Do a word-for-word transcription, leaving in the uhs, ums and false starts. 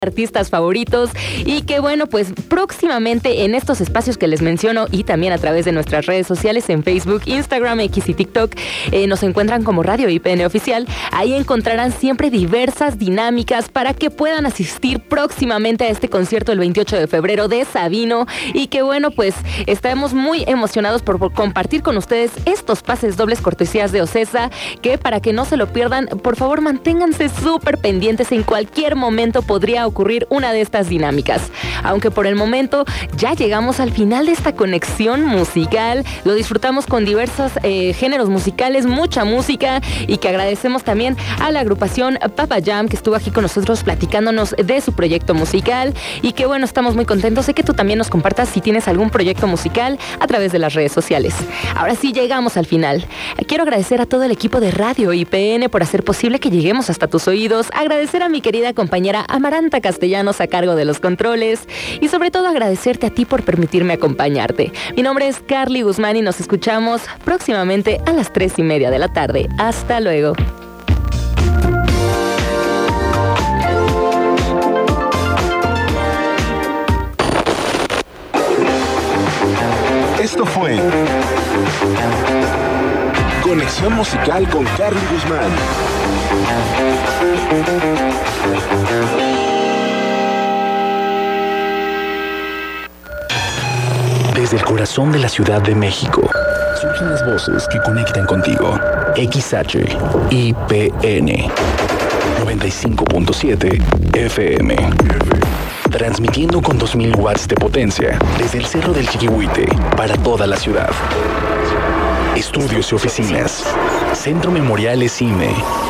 artistas favoritos y que bueno, pues próximamente en estos espacios que les menciono y también a través de nuestras redes sociales en Facebook, Instagram, X y TikTok, eh, nos encuentran como Radio I P N Oficial. Ahí encontrarán siempre diversas dinámicas para que puedan asistir próximamente a este concierto el veintiocho de febrero de Sabino y que bueno, pues estamos muy emocionados por, por compartir con ustedes estos pases dobles cortesías de Ocesa, que para que no se lo pierdan, por favor manténganse súper pendientes. En cualquier momento podría ocurrir una de estas dinámicas. Aunque por el momento ya llegamos al final de esta conexión musical, lo disfrutamos con diversos eh, géneros musicales, mucha música, y que agradecemos también a la agrupación Papa Jam, que estuvo aquí con nosotros platicándonos de su proyecto musical, y que bueno, estamos muy contentos de que tú también nos compartas si tienes algún proyecto musical a través de las redes sociales. Ahora sí llegamos al final. Quiero agradecer a todo el equipo de Radio I P N por hacer posible que lleguemos hasta tus oídos, agradecer a mi querida compañera Amaranta Castellanos a cargo de los controles y sobre todo agradecerte a ti por permitirme acompañarte. Mi nombre es Carly Guzmán y nos escuchamos próximamente a las tres y media de la tarde. Hasta luego. Esto fue Conexión Musical con Carly Guzmán. Desde el corazón de la Ciudad de México surgen las voces que conectan contigo. X H I P N noventa y cinco punto siete F M. Transmitiendo con dos mil watts de potencia desde el Cerro del Chiquihuite para toda la ciudad. Estudios y oficinas, Centro Memorial Cine